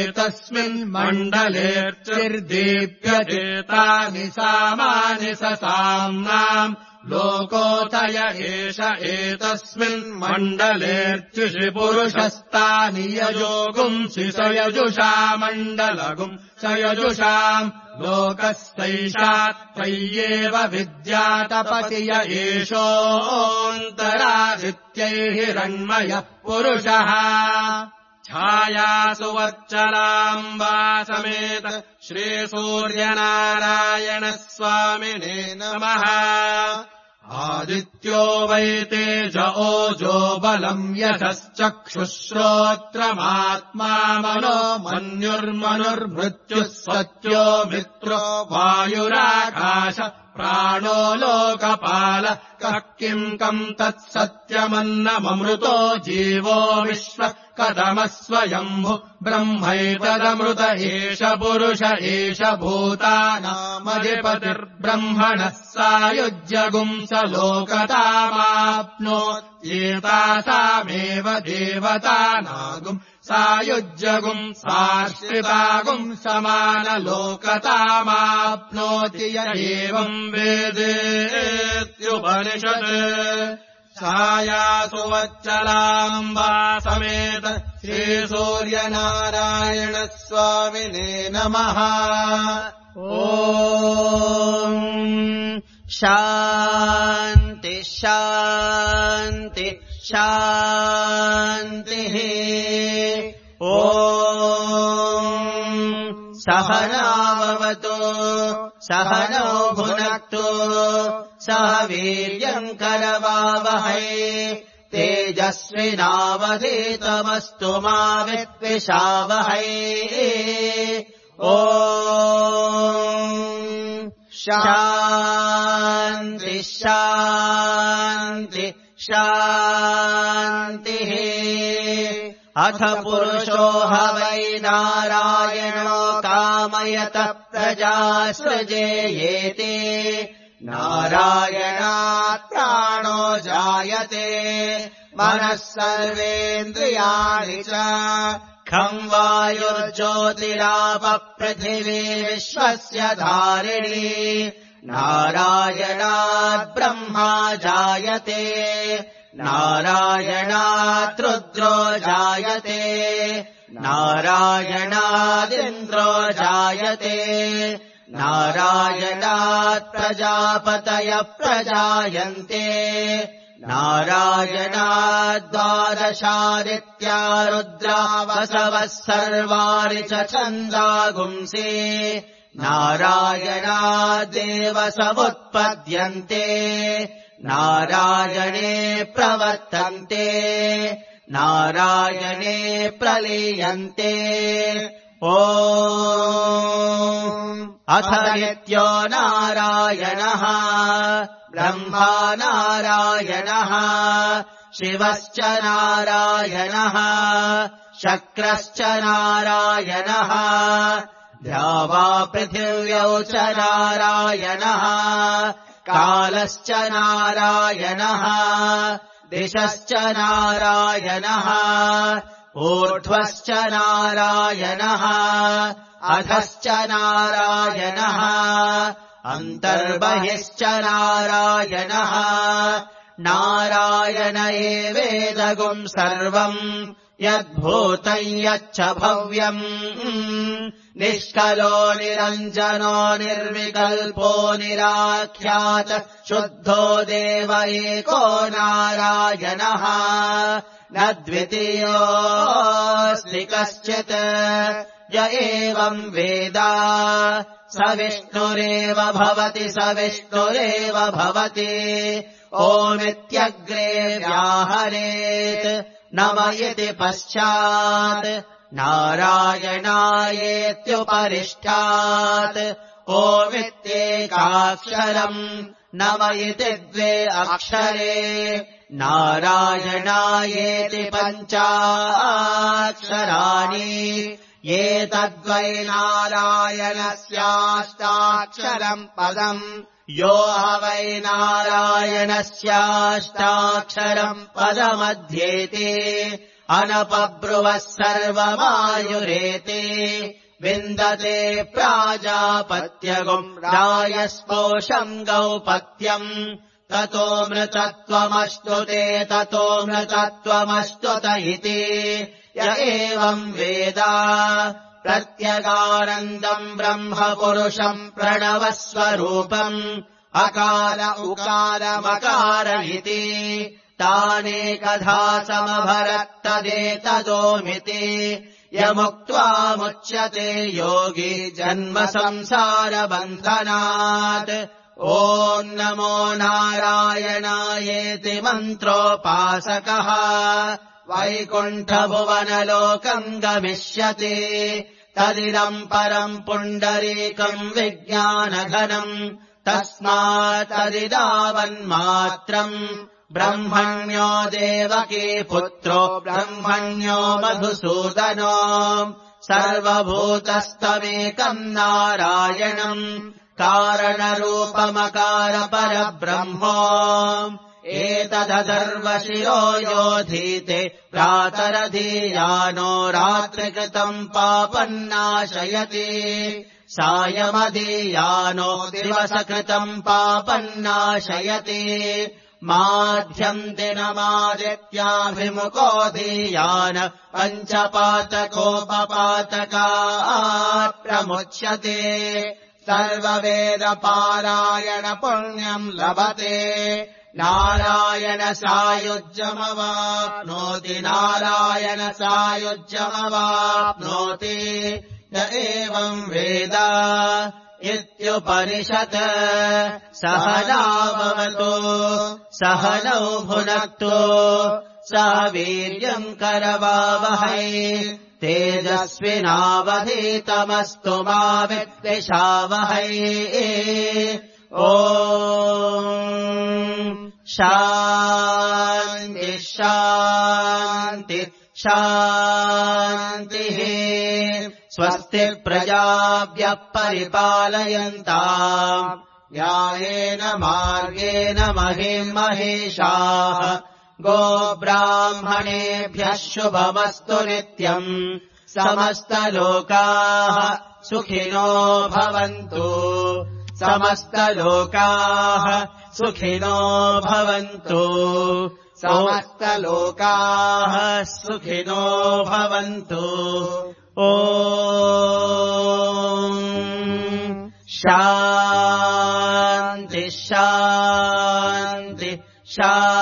A: एतस्मिन्मण्डलेऽर्चिर्दीप्यते सामानि ससाम्नाम् लोकोतय एष एतस्मिन्मण्डलेऽर्चिषि पुरुषस्तानि यजोगुंसि स यजुषामण्डलगुम् स यजुषाम् लोकस्तैषात्तय्येव विद्यातपति य एषोऽन्तरादित्यैः हिरण्मयः पुरुषः। छायासु वच्चलाम्बा समेत श्रीसूर्यनारायणस्वामिने नमः। आदित्यो वै तेज ओजो बलम् यशश्चक्षुश्रोत्रमात्मा मनो मन्युर्मनुर्मृत्युः सत्यो मित्रो वायुराकाश प्राणो लोकपाल कः किम् कम् तत्सत्यमन्नममृतो जीवो विश्व कदमः स्वयम्भु ब्रह्मैतदमृत एष पुरुष एष भूतानामधिपतिर्ब्रह्मणः सायुज्यगुम् स लोकतामाप्नोत्येतासामेव देवतानागुम् सायुज्यगुम् साश्रितागुम् समानलोकतामाप्नोति य एवम् वेदेत्युपनिषत्। छायासु वच्चलाम्बा समेत श्रीसूर्यनारायणस्वामिने नमः। ॐ शान्ति शान्ति शान्तिः। ॐ सहनाववतु सहनौ भुनक्तु सह वीर्यम् करवावहै तेजस्विनावधीतमस्तु मा विद्विषावहै। ॐ शान्ति शान्ति शान्तिः अथ पुरुषो ह वै नारायणो कामयत प्रजा सृजेयेति नारायणात् प्राणो जायते मनः सर्वेन्द्रियाणि च खं वायुर्ज्योतिरापः पृथिवी विश्वस्य धारिणी नारायणात् ब्रह्मा जायते नारायणात् रुद्रो जायते नारायणादिन्द्रो जायते नारायणात् प्रजापतयः प्रजायन्ते नारायणात् द्वादशादित्या रुद्रा वसवः सर्वाणि च छन्दागुंसि नारायणादेव समुत्पद्यन्ते नारायणे प्रवर्तन्ते नारायणे प्रलीयन्ते ॐ अथ नित्यो नारायणः ब्रह्मा नारायणः शिवश्च नारायणः शक्रश्च नारायणः द्यावा पृथिव्यौ च नारायणः कालश्च नारायणः दिशश्च नारायणः ऊर्ध्वश्च नारायणः अधश्च नारायणः अन्तर्बहिश्च नारायणः नारायण एवेदगुम् सर्वम् यद्भूतम् यच्च भव्यम् निष्कलो निरञ्जनो निर्विकल्पो निराख्यात शुद्धो देव एको नारायणः न द्वितीयोऽस्ति कश्चित् य एवम् वेद स विष्णुरेव भवति स विष्णुरेव भवति ओमित्यग्रे व्याहरेत् नम इति पश्चात् नारायणायेत्युपरिष्ठात् ओमित्येकाक्षरम् नम इति द्वे अक्षरे नारायणायेति पञ्चाक्षराणि एतद्वै नारायणस्याष्टाक्षरम् पदम् यो वै नारायणस्याष्टाक्षरम् पदमध्येति अनपब्रुवः सर्वमायुरेति विन्दते प्राजापत्यगुम् रायस्पोषम् गौपत्यम् ततो मृतत्वमश्नुते ततो मृतत्वमश्नुत इति य एवम् वेद प्रत्यगानन्दम् ब्रह्म पुरुषम् प्रणवस्वरूपम् अकार उकारमकार इति तानेकधा समभरत्तदेतदोमिति यमुक्त्वा मुच्यते योगी जन्म संसारबन्धनात् ॐ नमो नारायणायेति मन्त्रोपासकः वैकुण्ठभुवनलोकम् गमिष्यति तदिदम् परम् पुण्डरीकम् विज्ञानघनम् तस्मात् तदिदावन्मात्रम् ब्रह्मण्यो देवकी पुत्रो ब्रह्मण्यो मधुसूदनो सर्वभूतस्तमेकम् नारायणम् कारणरूपमकार परब्रह्मो एतदधर्वशिरो योधीते प्रातरधीयानो रात्रिकृतम् पापन्नाशयति सायमधीयानो दिवसकृतम् पापन्नाशयति माध्यन्ति नमादित्याभिमुखो धीयान पञ्चपातकोपपातकात् प्रमुच्यते सर्ववेदपारायण पुण्यम् लभते नारायण सायुज्यमवाप्नोति नारायण सायुज्यमवाप्नोति य एवम् वेद इत्युपनिषत् सहनावतु सहनौ भुनक्तु सह वीर्यम् करवावहै तेजस्विनावधीतमस्तु मा विद्विषावहै ॐ शान्ति शान्ति शान्तिः स्वस्ति प्रजाभ्यः परिपालयन्ताम् न्यायेन मार्गेण महिम् महिषाः गोब्राह्मणेभ्यः शुभमस्तु नित्यम् समस्तलोकाः सुखिनो भवन्तु समस्तलोकाः सुखिनो भवन्तु समस्तलोकाः सुखिनो भवन्तु ॐ शान्ति शान्ति शान्ति